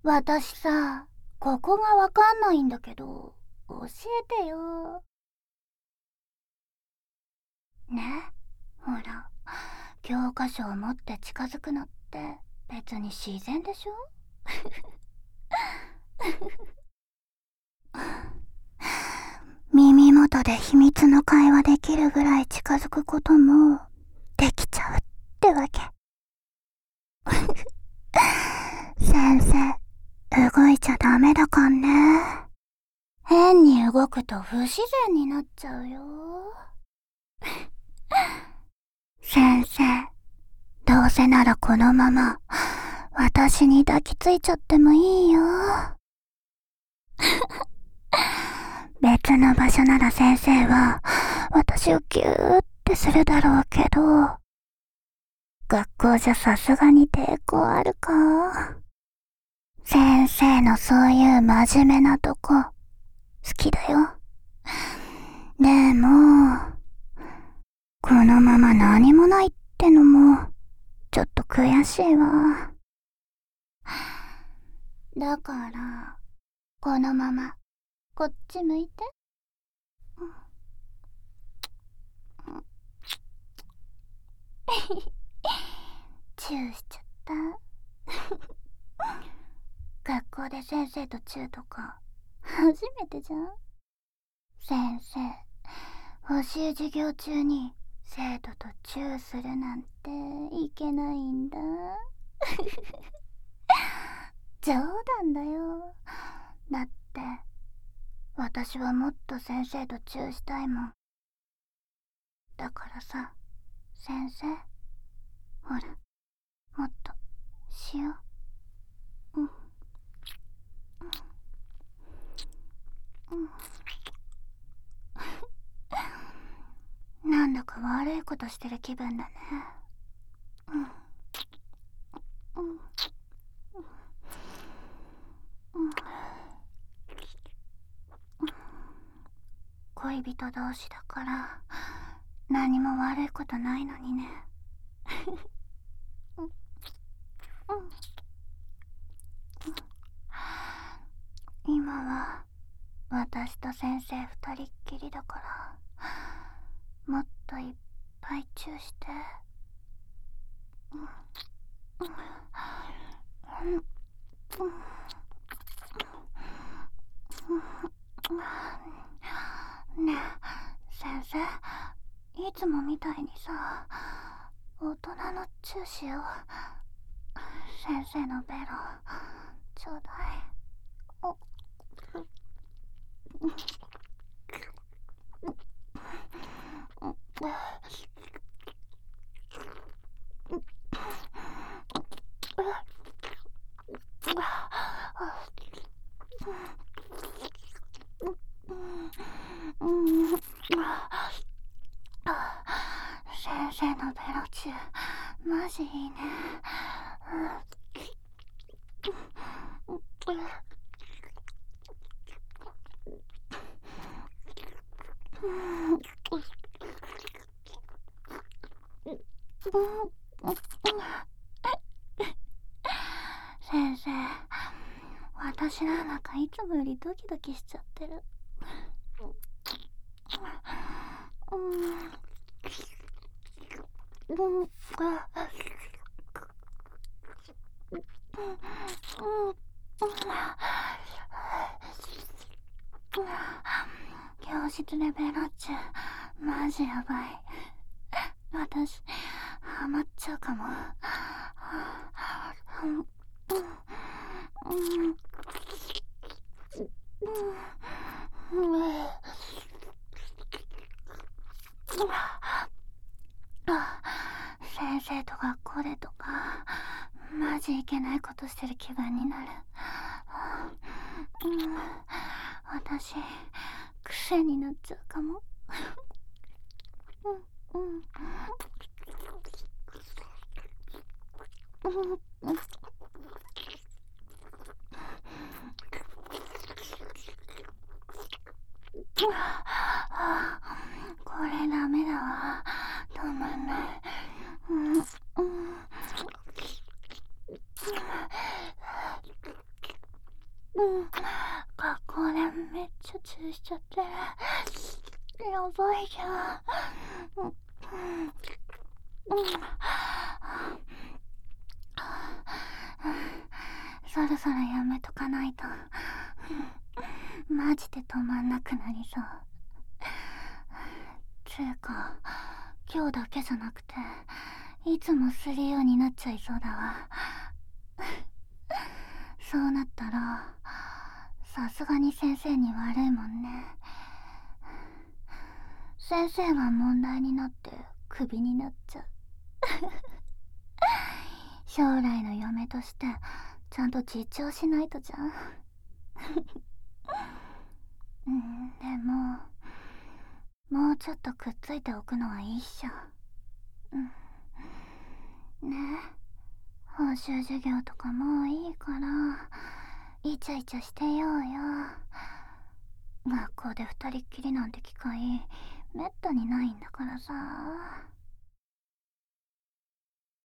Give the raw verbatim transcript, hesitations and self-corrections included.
私さ、ここがわかんないんだけど、教えてよ。ね、ほら、教科書を持って近づくのって別に自然でしょ？耳元で秘密の会話できるぐらい近づくこともできちゃうってわけ。先生、動いちゃダメだかんね。変に動くと不自然になっちゃうよ。先生、どうせならこのまま私に抱きついちゃってもいいよ。別の場所なら先生は私をギューってするだろうけど、学校じゃさすがに抵抗あるか。先生のそういう真面目なとこ好きだよ。でもこのまま何もないってのもちょっと悔しいわ。だからこのままこっち向いて。チューしちゃった。学校で先生とチューとか初めてじゃん。先生、補習授業中に生徒とチューするなんていけないんだ。冗談だよ。だって私はもっと先生とチューしたいもん。だからさ、先生、ほら、もっとしよう。うんうん、なんだか悪いことしてる気分だね。うんうんうん、恋人同士だから何も悪いことないのにね。うんうん、今は私と先生二人っきりだから、もっといっぱいチューして。うんうんうんねえ先生、いつもみたいにさ、大人のチューしよう。先生のベロちょうだい。お先生のベロチューマジいいね。先生、私なんかいつもよりドキドキしちゃってる。教室でベロチューマジやばい。私ハマっちゃうかも。先生と学校でとかマジいけないことしてる気分になる。私癖になっちゃうかも。うんうんうん、これダメだわ、止まんない。うんうん中しちゃってる。やばいじゃん。うん、そろそろやめとかないとマジで止まんなくなりそう。つうか今日だけじゃなくていつもするようになっちゃいそうだわ。そうなったらさすがに先生に悪いもんね。先生が問題になってクビになっちゃう。将来の嫁としてちゃんと実調しないとじゃん。うん、でももうちょっとくっついておくのはいいっしょ。うん、ねえ、報酬授業とかもういいからイチャイチャしてようよ。学校で二人っきりなんて機会めったにないんだからさ。